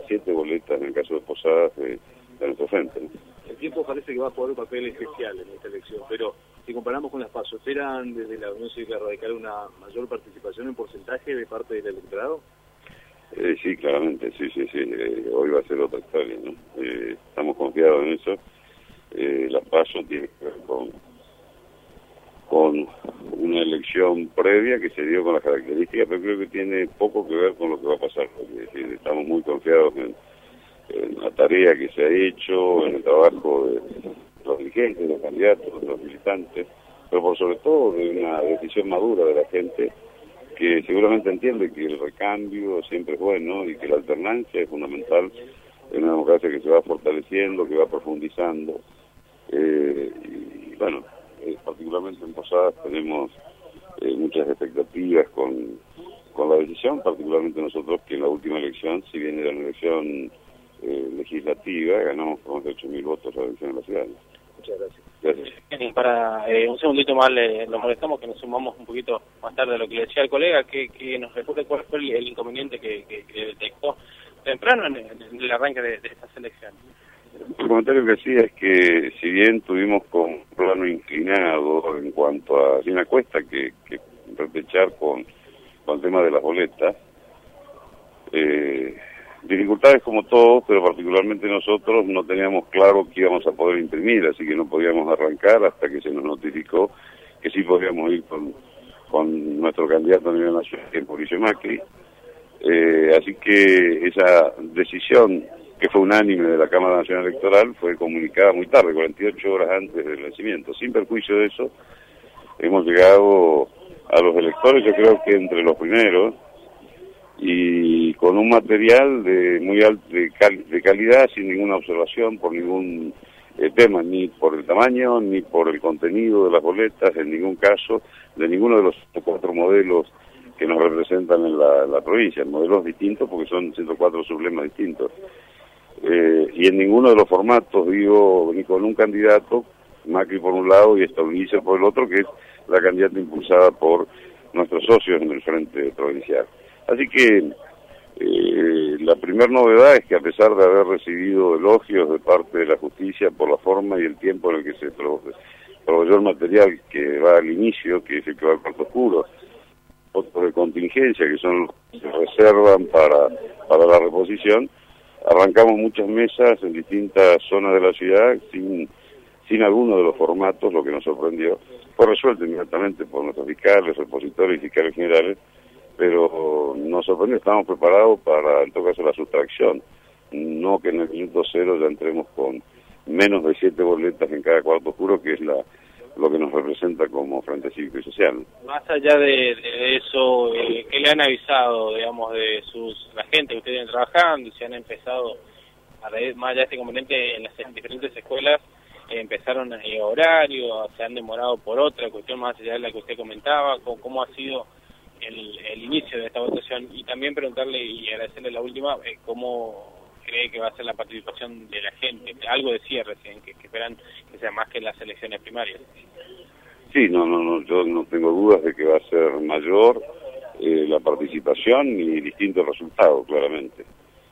7 boletas en el caso de Posadas de nuestro frente, ¿no? El tiempo parece que va a jugar un papel especial en esta elección, pero si comparamos con las PASO, ¿esperan desde la Unión Cívica Radical una mayor participación en porcentaje de parte del electorado? Sí, claramente, sí. Hoy va a ser otra historia, ¿no? Estamos confiados en eso. La PASO tiene que ver con una elección previa que se dio con las características, pero creo que tiene poco que ver con lo que va a pasar. Es decir, estamos muy confiados en la tarea que se ha hecho, en el trabajo de los dirigentes, de los candidatos, de los militantes, pero por sobre todo de una decisión madura de la gente que seguramente entiende que el recambio siempre es bueno y que la alternancia es fundamental en una democracia que se va fortaleciendo, que va profundizando. Y bueno, particularmente en Posadas tenemos muchas expectativas con la decisión, particularmente nosotros que en la última elección, si bien era una elección legislativa, ganamos con 8.000 votos la elección en la ciudad. Muchas gracias. Gracias. Para un segundito más, nos molestamos que nos sumamos un poquito más tarde a lo que le decía el colega, que nos recuerde cuál fue el inconveniente que detectó temprano en el arranque de estas elecciones. El comentario que hacía es que si bien tuvimos con un plano inclinado en cuanto a una cuesta que repechar con el tema de las boletas, dificultades como todos, pero particularmente nosotros no teníamos claro que íbamos a poder imprimir, así que no podíamos arrancar hasta que se nos notificó que sí podíamos ir con nuestro candidato a nivel nacional, que es Mauricio Macri. Así que esa decisión, que fue unánime de la Cámara Nacional Electoral, fue comunicada muy tarde, 48 horas antes del vencimiento. Sin perjuicio de eso, hemos llegado a los electores, yo creo que entre los primeros, y con un material de calidad, sin ninguna observación por ningún tema, ni por el tamaño, ni por el contenido de las boletas, en ningún caso, de ninguno de los 4 modelos que nos representan en la provincia, modelos distintos porque son 104 sublemas distintos. Y en ninguno de los formatos, digo, ni con un candidato, Macri por un lado y Stolbizer por el otro, que es la candidata impulsada por nuestros socios en el frente provincial. Así que la primera novedad es que a pesar de haber recibido elogios de parte de la justicia por la forma y el tiempo en el que se proveyó el material que va al inicio, que es el que va al cuarto oscuro, otros de contingencia que son los que se reservan para la reposición, arrancamos muchas mesas en distintas zonas de la ciudad sin alguno de los formatos, lo que nos sorprendió. Fue resuelto inmediatamente por nuestros fiscales, repositores y fiscales generales, pero nos sorprendió, estábamos preparados para, en todo caso, la sustracción, no que en el minuto cero ya entremos con menos de 7 boletas en cada cuarto oscuro, que es lo que nos representa como Frente Cívico y Social. Más allá de eso, ¿qué le han avisado, digamos, de la gente que ustedes vienen trabajando, si han empezado, a raíz más allá de este componente, en las diferentes escuelas, empezaron horario, se han demorado por otra cuestión más allá de la que usted comentaba, cómo ha sido el inicio de esta votación? Y también preguntarle y agradecerle la última, cómo cree que va a ser la participación de la gente, algo de cierre, que esperan que sea más que las elecciones primarias. Sí, no, yo no tengo dudas de que va a ser mayor la participación y distintos resultados, claramente.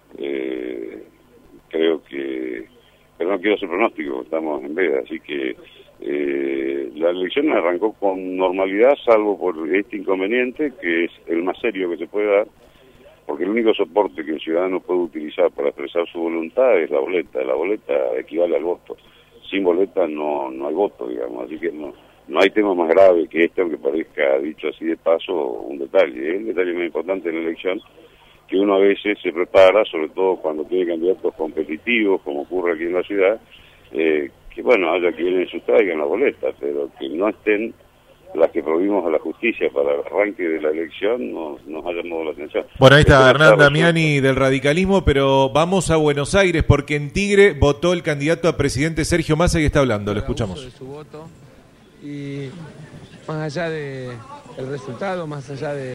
Creo que, pero no quiero hacer pronóstico, estamos en veda, así que la elección arrancó con normalidad, salvo por este inconveniente, que es el más serio que se puede dar, porque el único soporte que el ciudadano puede utilizar para expresar su voluntad es la boleta. La boleta equivale al voto. Sin boleta no hay voto, digamos, así que no hay tema más grave que este, aunque parezca, dicho así de paso, un detalle. El detalle más importante en la elección, que uno a veces se prepara, sobre todo cuando tiene candidatos competitivos, como ocurre aquí en la ciudad, que bueno, haya quienes sustraigan la boleta, pero que no estén las que provimos a la justicia para el arranque de la elección, nos ha llamado la atención. Bueno, ahí está Hernán Damiani del radicalismo, pero vamos a Buenos Aires porque en Tigre votó el candidato a presidente Sergio Massa y está hablando, lo escuchamos. De su voto, y más allá de el resultado, más allá de